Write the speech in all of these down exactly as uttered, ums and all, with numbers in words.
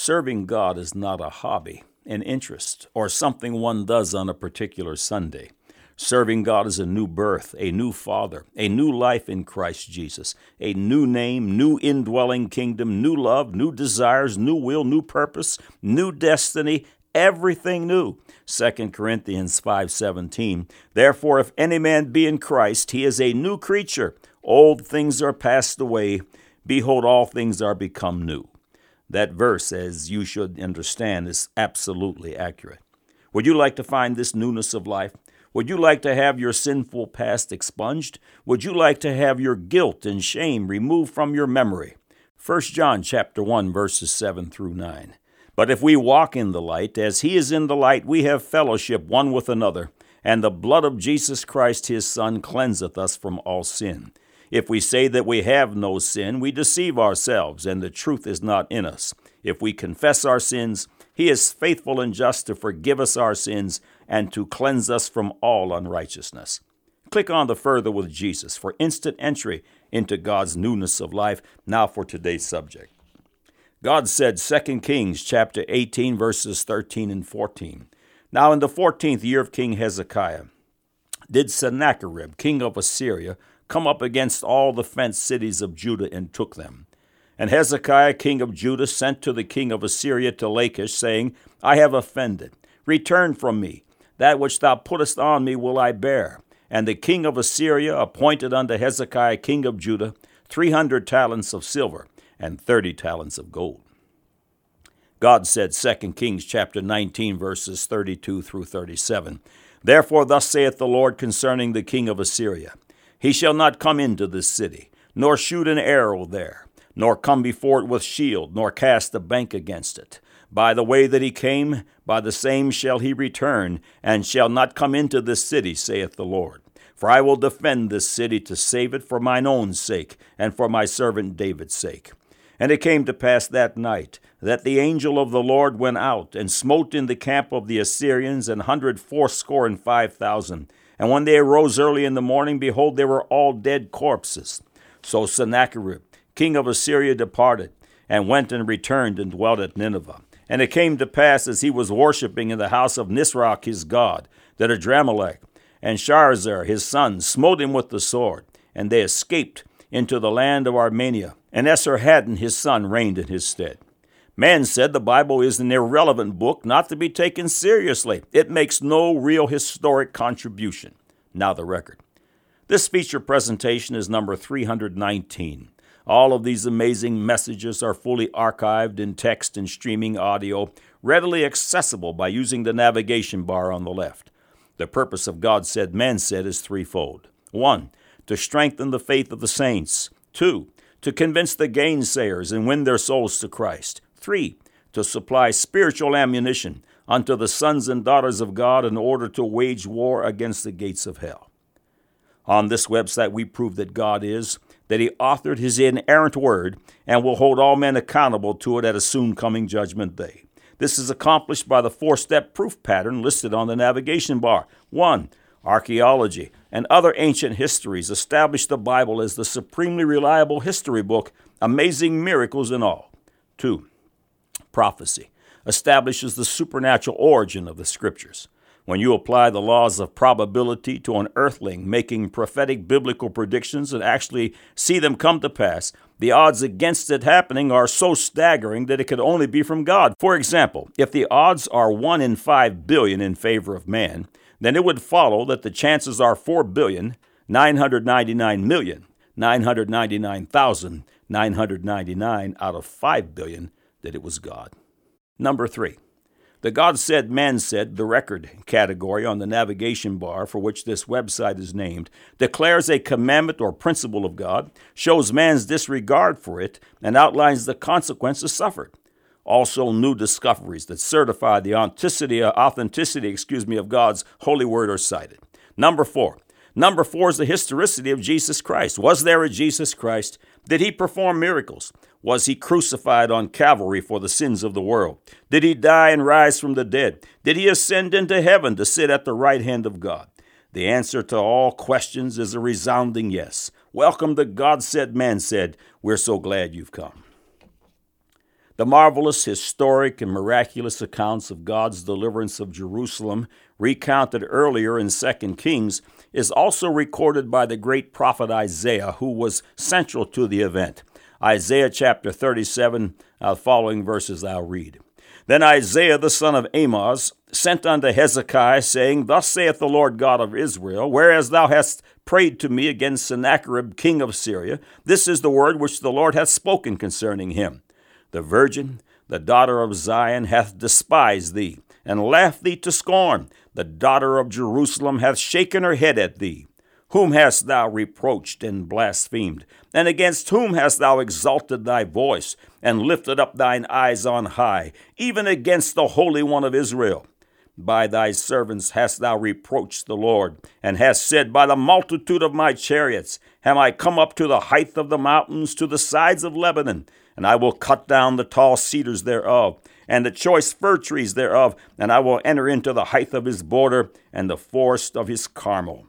Serving God is not a hobby, an interest, or something one does on a particular Sunday. Serving God is a new birth, a new father, a new life in Christ Jesus, a new name, new indwelling kingdom, new love, new desires, new will, new purpose, new destiny, everything new. Second Corinthians five seventeen. Therefore, if any man be in Christ, he is a new creature. Old things are passed away. Behold, all things are become new. That verse, as you should understand, is absolutely accurate. Would you like to find this newness of life? Would you like to have your sinful past expunged? Would you like to have your guilt and shame removed from your memory? First John chapter one, verses seven through nine. But if we walk in the light, as he is in the light, we have fellowship one with another, and the blood of Jesus Christ his Son cleanseth us from all sin. If we say that we have no sin, we deceive ourselves, and the truth is not in us. If we confess our sins, he is faithful and just to forgive us our sins and to cleanse us from all unrighteousness. Click on the Further with Jesus for instant entry into God's newness of life. Now for today's subject. God said, Second Kings chapter eighteen, verses thirteen and fourteen. Now in the fourteenth year of King Hezekiah, did Sennacherib, king of Assyria, come up against all the fenced cities of Judah and took them. And Hezekiah, king of Judah, sent to the king of Assyria to Lachish, saying, I have offended. Return from me. That which thou puttest on me will I bear. And the king of Assyria appointed unto Hezekiah, king of Judah, three hundred talents of silver and thirty talents of gold. God said, Second Kings chapter nineteen, verses thirty-two through thirty-seven, Therefore thus saith the Lord concerning the king of Assyria, He shall not come into this city, nor shoot an arrow there, nor come before it with shield, nor cast a bank against it. By the way that he came, by the same shall he return, and shall not come into this city, saith the Lord. For I will defend this city to save it for mine own sake, and for my servant David's sake. And it came to pass that night, that the angel of the Lord went out, and smote in the camp of the Assyrians an hundred fourscore and five thousand. And when they arose early in the morning, behold, they were all dead corpses. So Sennacherib, king of Assyria, departed, and went and returned and dwelt at Nineveh. And it came to pass, as he was worshipping in the house of Nisroch his god, that Adramelech and Sharezer his son smote him with the sword, and they escaped into the land of Armenia. And Esarhaddon his son reigned in his stead. Man said the Bible is an irrelevant book not to be taken seriously. It makes no real historic contribution. Now the record. This feature presentation is number three hundred nineteen. All of these amazing messages are fully archived in text and streaming audio, readily accessible by using the navigation bar on the left. The purpose of God Said, Man Said is threefold. One, to strengthen the faith of the saints. Two, to convince the gainsayers and win their souls to Christ. Three, to supply spiritual ammunition unto the sons and daughters of God in order to wage war against the gates of hell. On this website, we prove that God is, that he authored his inerrant word, and will hold all men accountable to it at a soon coming judgment day. This is accomplished by the four-step proof pattern listed on the navigation bar. One, archaeology and other ancient histories establish the Bible as the supremely reliable history book, amazing miracles and all. Two, prophecy establishes the supernatural origin of the scriptures. When you apply the laws of probability to an earthling making prophetic biblical predictions and actually see them come to pass, the odds against it happening are so staggering that it could only be from God. For example, if the odds are one in five billion in favor of man, then it would follow that the chances are four billion, nine hundred ninety-nine million, nine hundred ninety-nine thousand, nine hundred ninety-nine out of five billion that it was God. Number three. The God Said, Man Said, the record category on the navigation bar for which this website is named, declares a commandment or principle of God, shows man's disregard for it, and outlines the consequences suffered. Also, new discoveries that certify the authenticity, authenticity, excuse me, of God's holy word are cited. Number four. Number four is the historicity of Jesus Christ. Was there a Jesus Christ? Did he perform miracles? Was he crucified on Calvary for the sins of the world? Did he die and rise from the dead? Did he ascend into heaven to sit at the right hand of God? The answer to all questions is a resounding yes. Welcome to God Said, Man Said. We're so glad you've come. The marvelous, historic, and miraculous accounts of God's deliverance of Jerusalem, recounted earlier in Second Kings, is also recorded by the great prophet Isaiah, who was central to the event. Isaiah chapter thirty-seven, uh, following verses I'll read. Then Isaiah the son of Amoz sent unto Hezekiah, saying, Thus saith the Lord God of Israel, whereas thou hast prayed to me against Sennacherib king of Syria, this is the word which the Lord hath spoken concerning him. The virgin, the daughter of Zion, hath despised thee, and laughed thee to scorn. The daughter of Jerusalem hath shaken her head at thee. Whom hast thou reproached and blasphemed? And against whom hast thou exalted thy voice, and lifted up thine eyes on high, even against the Holy One of Israel? By thy servants hast thou reproached the Lord, and hast said, By the multitude of my chariots have I come up to the height of the mountains, to the sides of Lebanon, and I will cut down the tall cedars thereof, and the choice fir trees thereof, and I will enter into the height of his border, and the forest of his Carmel.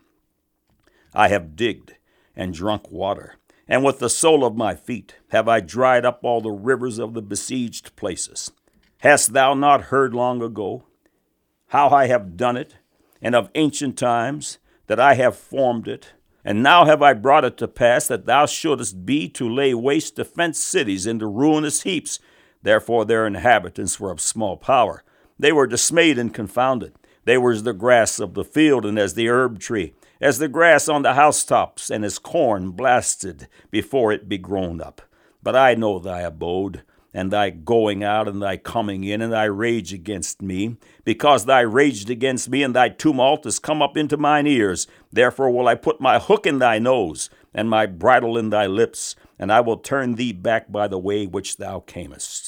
I have digged and drunk water, and with the sole of my feet have I dried up all the rivers of the besieged places. Hast thou not heard long ago how I have done it, and of ancient times that I have formed it? And now have I brought it to pass that thou shouldest be to lay waste to fenced cities into ruinous heaps. Therefore their inhabitants were of small power. They were dismayed and confounded. They were as the grass of the field, and as the herb tree, as the grass on the housetops, and as corn blasted before it be grown up. But I know thy abode, and thy going out, and thy coming in, and thy rage against me, because thy raged against me, and thy tumult is come up into mine ears. Therefore will I put my hook in thy nose, and my bridle in thy lips, and I will turn thee back by the way which thou camest.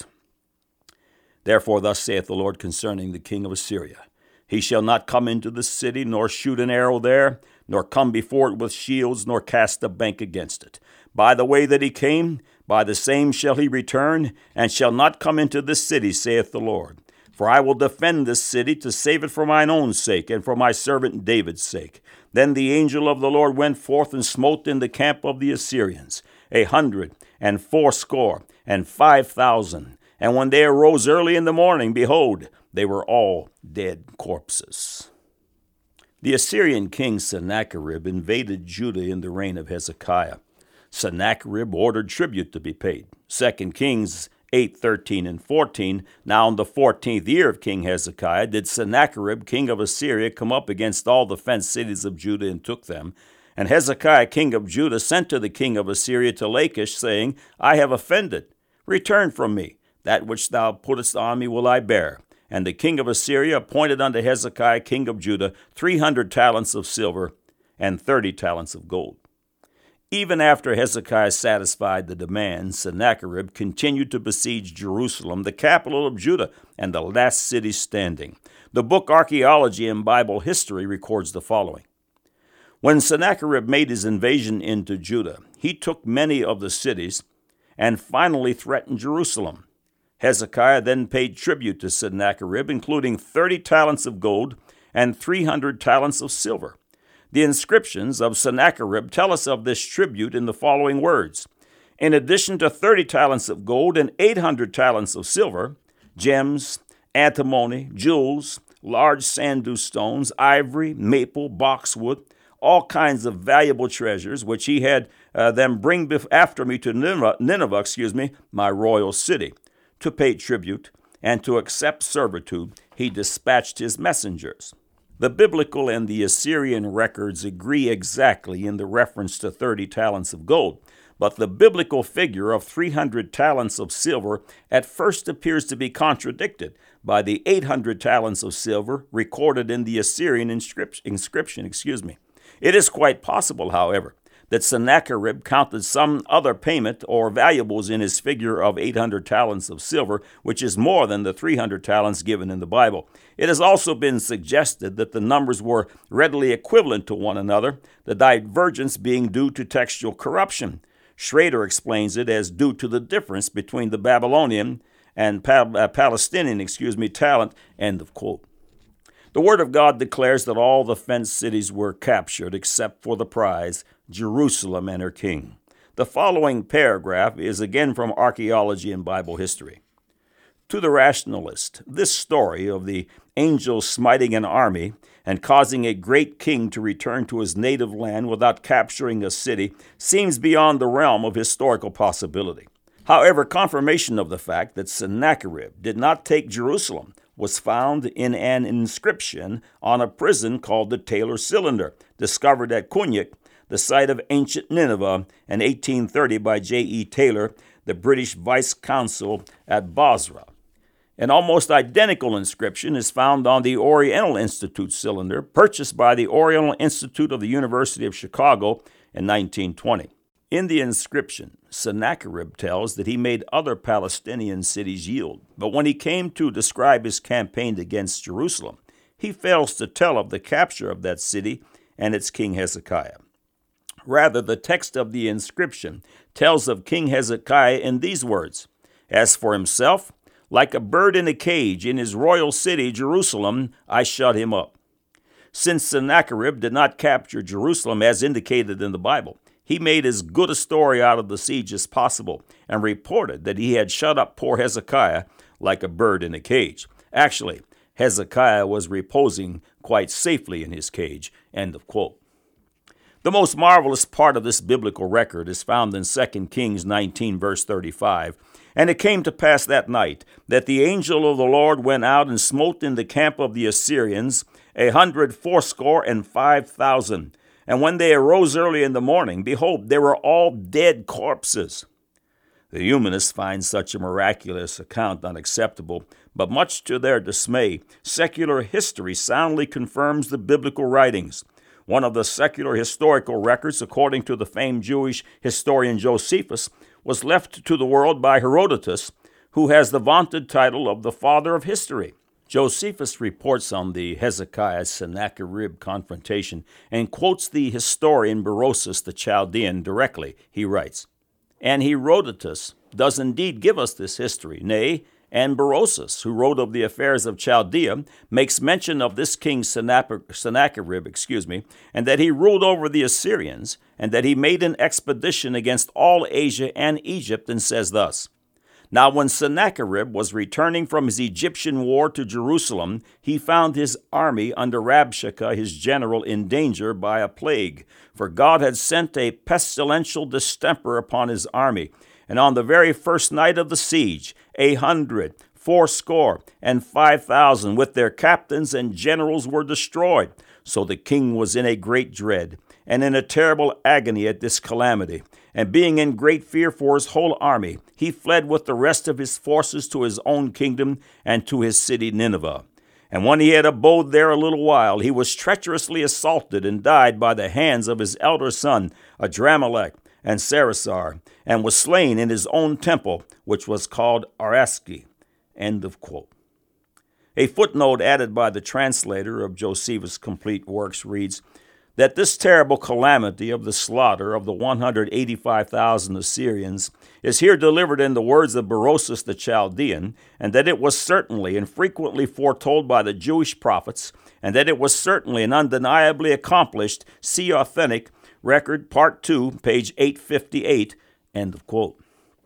Therefore thus saith the Lord concerning the king of Assyria, He shall not come into the city, nor shoot an arrow there, nor come before it with shields, nor cast a bank against it. By the way that he came, by the same shall he return, and shall not come into this city, saith the Lord. For I will defend this city to save it for mine own sake, and for my servant David's sake. Then the angel of the Lord went forth and smote in the camp of the Assyrians a hundred and fourscore and five thousand. And when they arose early in the morning, behold, they were all dead corpses. The Assyrian king Sennacherib invaded Judah in the reign of Hezekiah. Sennacherib ordered tribute to be paid. Second Kings eight, thirteen, and fourteen. Now in the fourteenth year of King Hezekiah did Sennacherib, king of Assyria, come up against all the fenced cities of Judah and took them. And Hezekiah, king of Judah, sent to the king of Assyria to Lachish, saying, I have offended. Return from me. That which thou puttest on me will I bear. And the king of Assyria appointed unto Hezekiah, king of Judah, three hundred talents of silver and thirty talents of gold. Even after Hezekiah satisfied the demands, Sennacherib continued to besiege Jerusalem, the capital of Judah, and the last city standing. The book Archaeology and Bible History records the following. When Sennacherib made his invasion into Judah, he took many of the cities and finally threatened Jerusalem. Hezekiah then paid tribute to Sennacherib, including thirty talents of gold and three hundred talents of silver. The inscriptions of Sennacherib tell us of this tribute in the following words. In addition to thirty talents of gold and eight hundred talents of silver, gems, antimony, jewels, large sandue stones, ivory, maple, boxwood, all kinds of valuable treasures, which he had uh, them bring bef- after me to Nineveh, Nineveh, excuse me, my royal city. To pay tribute and to accept servitude, he dispatched his messengers. The biblical and the Assyrian records agree exactly in the reference to thirty talents of gold, but the biblical figure of three hundred talents of silver at first appears to be contradicted by the eight hundred talents of silver recorded in the Assyrian inscription. inscription excuse me. It is quite possible, however, that Sennacherib counted some other payment or valuables in his figure of eight hundred talents of silver, which is more than the three hundred talents given in the Bible. It has also been suggested that the numbers were readily equivalent to one another, the divergence being due to textual corruption. Schrader explains it as due to the difference between the Babylonian and Pal- uh, Palestinian, excuse me, talent, end of quote. The Word of God declares that all the fenced cities were captured except for the prize, Jerusalem and her king. The following paragraph is again from Archaeology and Bible History. To the rationalist, this story of the angel smiting an army and causing a great king to return to his native land without capturing a city seems beyond the realm of historical possibility. However, confirmation of the fact that Sennacherib did not take Jerusalem was found in an inscription on a prison called the Taylor Cylinder, discovered at Qunyuk, the site of ancient Nineveh, in eighteen thirty by J E Taylor, the British vice consul at Basra. An almost identical inscription is found on the Oriental Institute cylinder, purchased by the Oriental Institute of the University of Chicago in nineteen twenty. In the inscription, Sennacherib tells that he made other Palestinian cities yield, but when he came to describe his campaign against Jerusalem, he fails to tell of the capture of that city and its King Hezekiah. Rather, the text of the inscription tells of King Hezekiah in these words, "As for himself, like a bird in a cage in his royal city, Jerusalem, I shut him up." Since Sennacherib did not capture Jerusalem as indicated in the Bible, he made as good a story out of the siege as possible and reported that he had shut up poor Hezekiah like a bird in a cage. Actually, Hezekiah was reposing quite safely in his cage. End of quote. The most marvelous part of this biblical record is found in Second Kings nineteen, verse thirty-five. "And it came to pass that night that the angel of the Lord went out and smote in the camp of the Assyrians a hundred fourscore and five thousand. And when they arose early in the morning, behold, they were all dead corpses." The humanists find such a miraculous account unacceptable, but much to their dismay, secular history soundly confirms the biblical writings. One of the secular historical records, according to the famed Jewish historian Josephus, was left to the world by Herodotus, who has the vaunted title of the father of history. Josephus reports on the Hezekiah-Sennacherib confrontation and quotes the historian Berosus the Chaldean directly. He writes, "And Herodotus does indeed give us this history, nay, and Berosus, who wrote of the affairs of Chaldea, makes mention of this king Sennacherib, excuse me, and that he ruled over the Assyrians, and that he made an expedition against all Asia and Egypt, and says thus, Now when Sennacherib was returning from his Egyptian war to Jerusalem, he found his army under Rabshakeh his general in danger by a plague, for God had sent a pestilential distemper upon his army. And on the very first night of the siege, a hundred, fourscore, and five thousand with their captains and generals were destroyed. So the king was in a great dread, and in a terrible agony at this calamity. And being in great fear for his whole army, he fled with the rest of his forces to his own kingdom and to his city Nineveh. And when he had abode there a little while, he was treacherously assaulted and died by the hands of his elder son, Adramelech, and Sarazar, and was slain in his own temple, which was called Araski. End of quote. A footnote added by the translator of Josephus' complete works reads that this terrible calamity of the slaughter of the one hundred eighty-five thousand Assyrians is here delivered in the words of Berosus the Chaldean, and that it was certainly and frequently foretold by the Jewish prophets, and that it was certainly and undeniably accomplished. See Authentic Record, Part two, page eight fifty-eight, end of quote.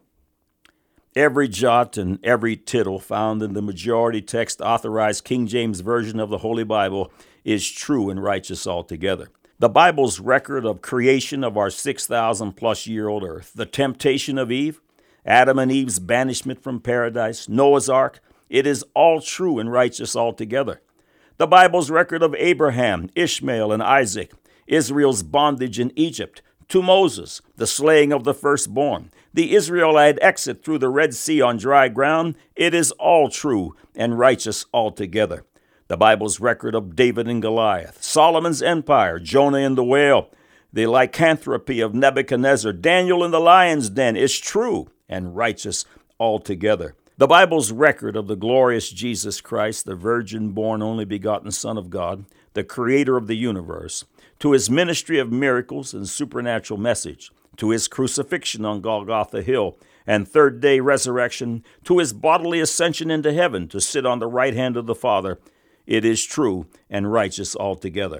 Every jot and every tittle found in the majority text authorized King James Version of the Holy Bible is true and righteous altogether. The Bible's record of creation of our six thousand plus year old earth, the temptation of Eve, Adam and Eve's banishment from paradise, Noah's Ark, it is all true and righteous altogether. The Bible's record of Abraham, Ishmael, and Isaac, Israel's bondage in Egypt, to Moses, the slaying of the firstborn, the Israelite exit through the Red Sea on dry ground, it is all true and righteous altogether. The Bible's record of David and Goliath, Solomon's empire, Jonah and the whale, the lycanthropy of Nebuchadnezzar, Daniel in the lion's den is true and righteous altogether. The Bible's record of the glorious Jesus Christ, the virgin-born only begotten Son of God, the creator of the universe, to his ministry of miracles and supernatural message, to his crucifixion on Golgotha Hill and third day resurrection, to his bodily ascension into heaven to sit on the right hand of the Father, it is true and righteous altogether.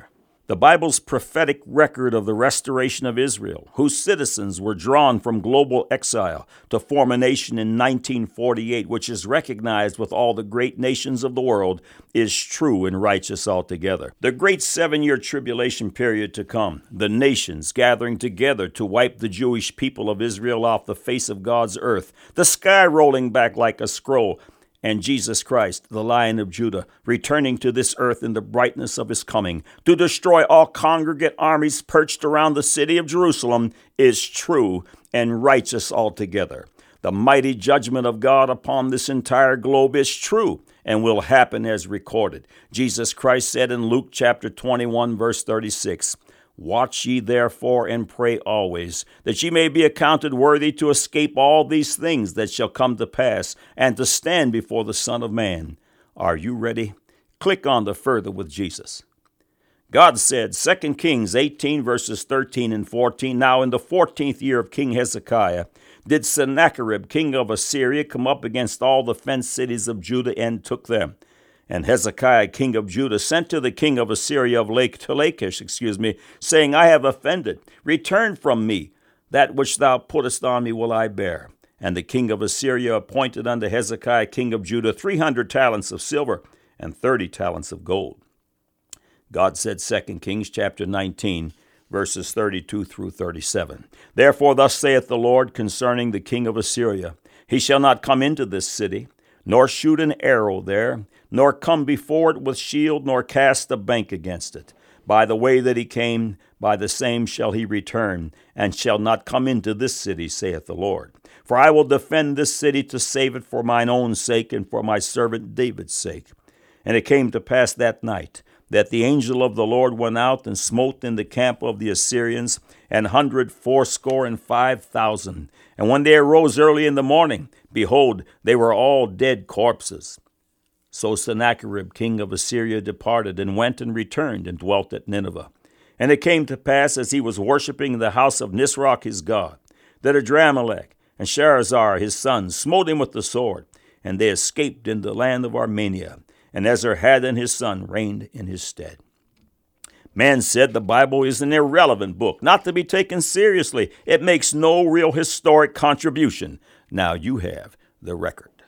The Bible's prophetic record of the restoration of Israel, whose citizens were drawn from global exile to form a nation in nineteen forty-eight, which is recognized with all the great nations of the world, is true and righteous altogether. The great seven-year tribulation period to come, the nations gathering together to wipe the Jewish people of Israel off the face of God's earth, the sky rolling back like a scroll, and Jesus Christ, the Lion of Judah, returning to this earth in the brightness of his coming, to destroy all congregate armies perched around the city of Jerusalem, is true and righteous altogether. The mighty judgment of God upon this entire globe is true and will happen as recorded. Jesus Christ said in Luke chapter twenty-one, verse thirty-six, "Watch ye therefore and pray always, that ye may be accounted worthy to escape all these things that shall come to pass, and to stand before the Son of Man." Are you ready? Click on the Further with Jesus. God said, Second Kings eighteen, verses thirteen and fourteen, "Now in the fourteenth year of King Hezekiah, did Sennacherib, king of Assyria, come up against all the fenced cities of Judah and took them. And Hezekiah, king of Judah, sent to the king of Assyria of Lake to Lachish, excuse me, saying, I have offended. Return from me. That which thou puttest on me will I bear. And the king of Assyria appointed unto Hezekiah, king of Judah, three hundred talents of silver and thirty talents of gold. God said, Second Kings chapter nineteen, verses thirty-two through thirty-seven. Therefore thus saith the Lord concerning the king of Assyria, He shall not come into this city, nor shoot an arrow there, nor come before it with shield, nor cast a bank against it. By the way that he came, by the same shall he return, and shall not come into this city, saith the Lord. For I will defend this city to save it for mine own sake, and for my servant David's sake. And it came to pass that night, that the angel of the Lord went out and smote in the camp of the Assyrians an hundred fourscore and five thousand. And when they arose early in the morning, behold, they were all dead corpses. So Sennacherib, king of Assyria, departed, and went and returned, and dwelt at Nineveh. And it came to pass, as he was worshipping in the house of Nisroch his god, that Adramelech and Sharezer his sons smote him with the sword, and they escaped in the land of Armenia. And Esarhaddon his son reigned in his stead. Man said the Bible is an irrelevant book, not to be taken seriously. It makes no real historic contribution. Now you have the record.